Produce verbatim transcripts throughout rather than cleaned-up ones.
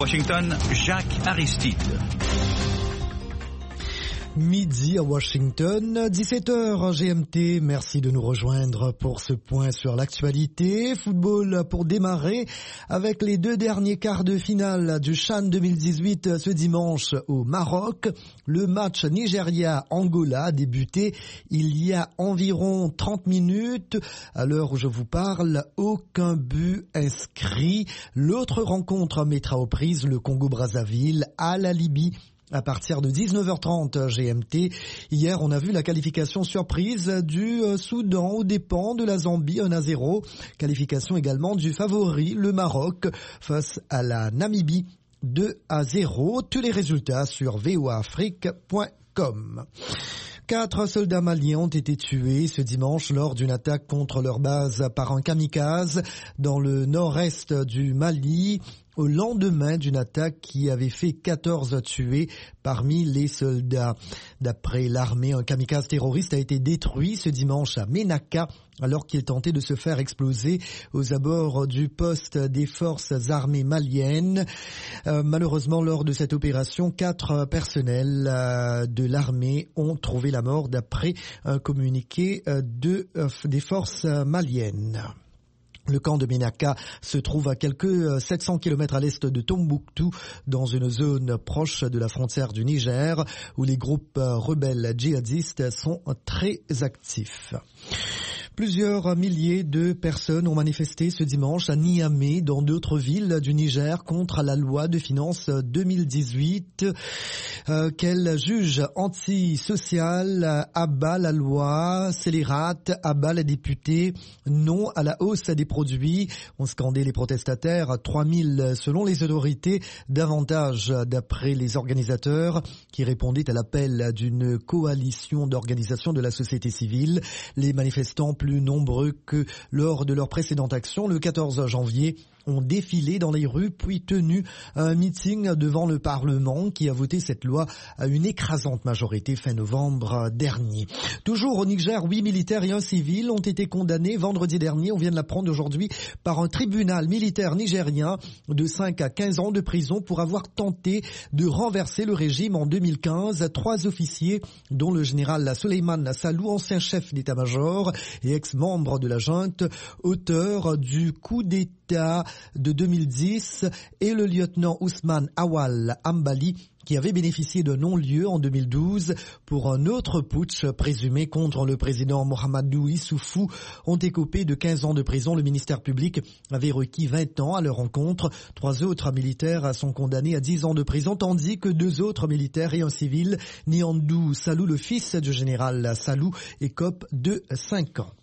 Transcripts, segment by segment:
Washington, Jacques Aristide. Midi à Washington, dix-sept heures G M T. Merci de nous rejoindre pour ce point sur l'actualité. Football pour démarrer avec les deux derniers quarts de finale du CHAN deux mille dix-huit ce dimanche au Maroc. Le match Nigeria-Angola a débuté il y a environ trente minutes. À l'heure où je vous parle, aucun but inscrit. L'autre rencontre mettra aux prises le Congo-Brazzaville à la Libye à partir de dix-neuf heures trente G M T. Hier, on a vu la qualification surprise du Soudan aux dépens de la Zambie, un à zéro. Qualification également du favori, le Maroc, face à la Namibie, deux à zéro. Tous les résultats sur v o a afrique point com. Quatre soldats maliens ont été tués ce dimanche lors d'une attaque contre leur base par un kamikaze dans le nord-est du Mali, au lendemain d'une attaque qui avait fait quatorze tués parmi les soldats. D'après l'armée, un kamikaze terroriste a été détruit ce dimanche à Ménaka alors qu'il tentait de se faire exploser aux abords du poste des forces armées maliennes. Euh, malheureusement, lors de cette opération, quatre personnels euh, de l'armée ont trouvé la mort d'après un communiqué euh, de, euh, des forces maliennes. Le camp de Ménaka se trouve à quelques sept cents kilomètres à l'est de Tombouctou, dans une zone proche de la frontière du Niger, où les groupes rebelles djihadistes sont très actifs. Plusieurs milliers de personnes ont manifesté ce dimanche à Niamey, dans d'autres villes du Niger, contre la loi de finances deux mille dix-huit, euh, qu'elle juge antisociale, abat la loi, scélérate, abat les députés, non à la hausse des produits. On scandait les protestataires, trois mille selon les autorités, davantage d'après les organisateurs qui répondaient à l'appel d'une coalition d'organisations de la société civile. Les manifestants plus nombreux que lors de leur précédente action le quatorze janvier ont défilé dans les rues puis tenu un meeting devant le Parlement qui a voté cette loi à une écrasante majorité fin novembre dernier. Toujours au Niger, huit militaires et un civil ont été condamnés vendredi dernier, on vient de l'apprendre aujourd'hui, par un tribunal militaire nigérien de cinq à quinze ans de prison pour avoir tenté de renverser le régime en deux mille quinze. Trois officiers, dont le général Soleiman Salou, ancien chef d'état-major et ex-membre de la junte, auteur du coup d'État de deux mille dix, et le lieutenant Ousmane Awal Ambali, qui avait bénéficié de non-lieu en deux mille douze pour un autre putsch présumé contre le président Mohamedou Issoufou, ont écopé de quinze ans de prison. Le ministère public avait requis vingt ans à leur encontre. Trois autres militaires sont condamnés à dix ans de prison, tandis que deux autres militaires et un civil, Niandou Salou, le fils du général Salou, écope de cinq ans.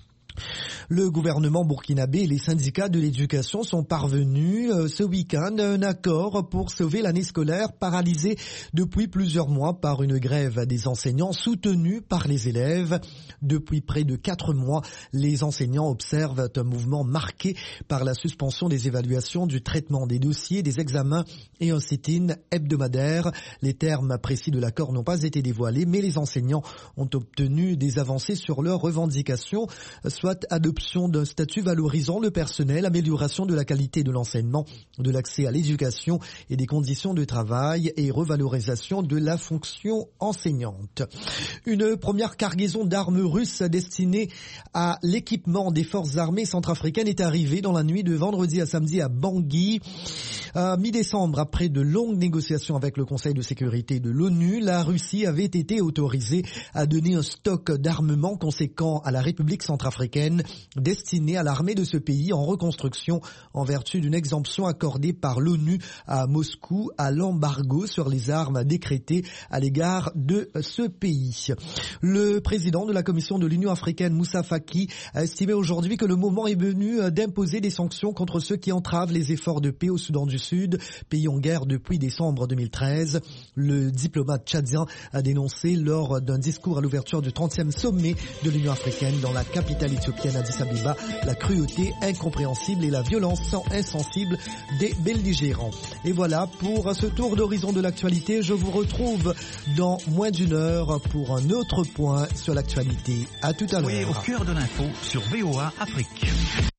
Le gouvernement burkinabé et les syndicats de l'éducation sont parvenus euh, ce week-end à un accord pour sauver l'année scolaire paralysée depuis plusieurs mois par une grève des enseignants soutenue par les élèves. Depuis près de quatre mois, les enseignants observent un mouvement marqué par la suspension des évaluations, du traitement des dossiers, des examens et un sit-in hebdomadaire. Les termes précis de l'accord n'ont pas été dévoilés, mais les enseignants ont obtenu des avancées sur leurs revendications, soit adoption d'un statut valorisant le personnel, amélioration de la qualité de l'enseignement, de l'accès à l'éducation et des conditions de travail et revalorisation de la fonction enseignante. Une première cargaison d'armes russes destinée à l'équipement des forces armées centrafricaines est arrivée dans la nuit de vendredi à samedi à Bangui. À mi-décembre, après de longues négociations avec le Conseil de sécurité de l'ONU, la Russie avait été autorisée à donner un stock d'armement conséquent à la République centrafricaine destiné à l'armée de ce pays en reconstruction en vertu d'une exemption accordée par l'ONU à Moscou à l'embargo sur les armes décrété à l'égard de ce pays. Le président de la Commission de l'Union africaine, Moussa Faki, a estimé aujourd'hui que le moment est venu d'imposer des sanctions contre ceux qui entravent les efforts de paix au Soudan du Sud, pays en guerre depuis décembre deux mille treize. Le diplomate tchadien a dénoncé lors d'un discours à l'ouverture du trentième sommet de l'Union africaine dans la capitale éthiopienne Addis Abeba la cruauté incompréhensible et la violence insensible des belligérants. Et voilà pour ce tour d'horizon de l'actualité. Je vous retrouve dans moins d'une heure pour un autre point sur l'actualité. À tout à l'heure. Soyez au cœur de l'info sur V O A Afrique.